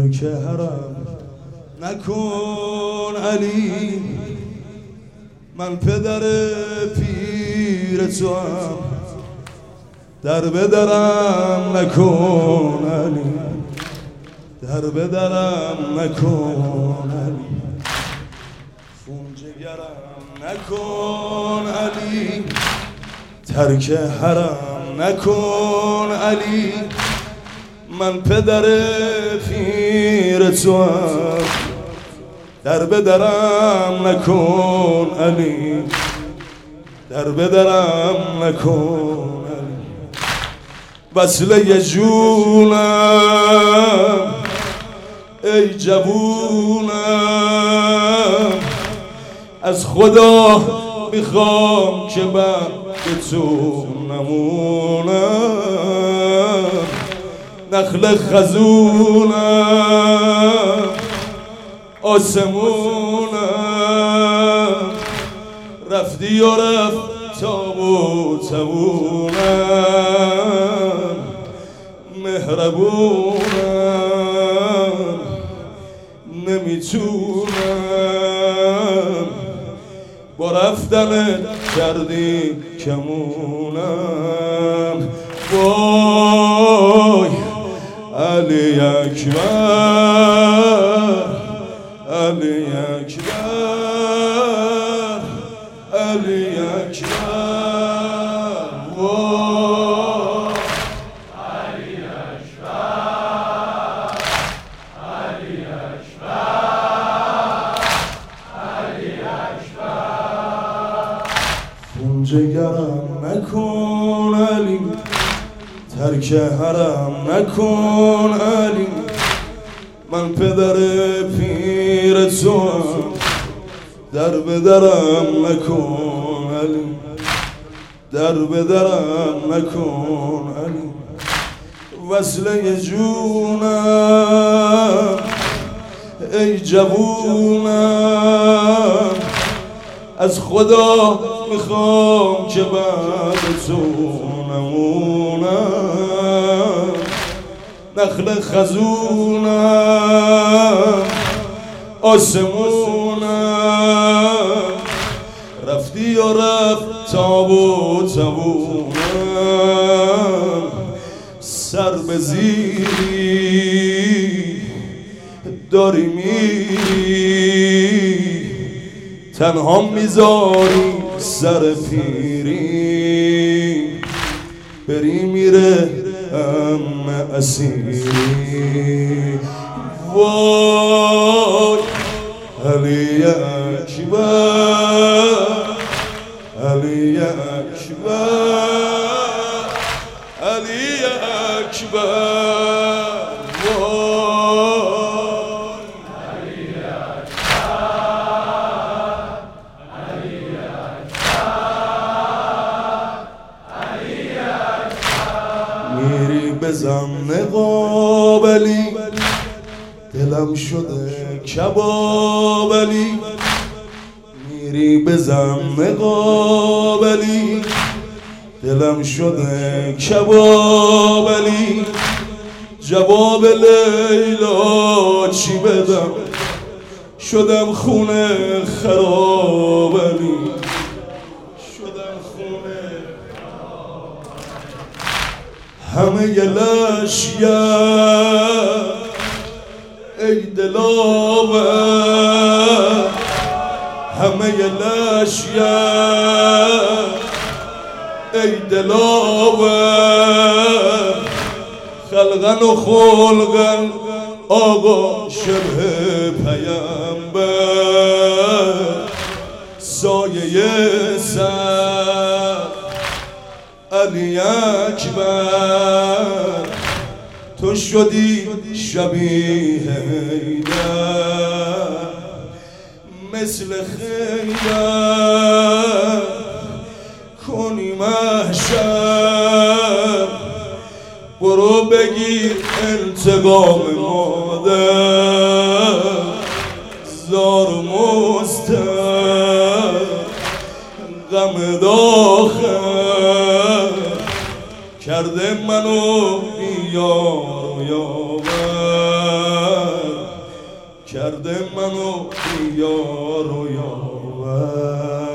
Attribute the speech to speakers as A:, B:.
A: ترک حرم نکن علی، من پدر پیر تو هم، در بدرم نکن علی، در بدرم نکن علی، خون جگرم نکن علی، ترک حرم نکن علی، من پدر پیر تو هم، در بدرم نکن علی، در بدرم نکن علی، وصله جونم ای جوونم، از خدا میخوام که بعد تو نمونم، نخل خزونم آسمونم، رفتی و رفت تابوت تبونم، مهربونم نمیتونم، با رفتن کردی کمونم، وای علی اکبر، علی اکبر، علی اکبر، وای
B: علی اکبر، علی اکبر، علی اکبر،
A: خون جگرم نکن علی، ترک حرم نکن علی، من پدر پیر تو هم، در بدرم نکن علی، در بدرم نکن علی، وصله جونم ای جوونم، از خدا میخوام که بعد تو نمونم، نخل خزونم آسمونم، رفتی و رفت تابوت تبونم، سر به زیری داری میری، تنها میذاری سر پیری، بری میره همه اسیری، وای علی اکبر، علی اکبر، علی اکبر، وای
B: علی اکبر، علی اکبر، علی اکبر،
A: میری بزن نقابلی، دلم شده کباب علی، میری بزن نقابلی، دلم شده کباب علی، جواب لیلا چی بدم، شدم خونه خراب علی، شدم خونه همه لشگر ای دلاور، همه لشگر ای دلاور، خلقن و خلقن آقا شبه پیامبر، سایه سر علی اکبر، تو شدی شبیه حیدر، مثل خیدر کنی محشر، برو بگیر انتقام مادر، زار و مستر غم داخل، کرده منو بیار و یاور، کرده منو یار و یاور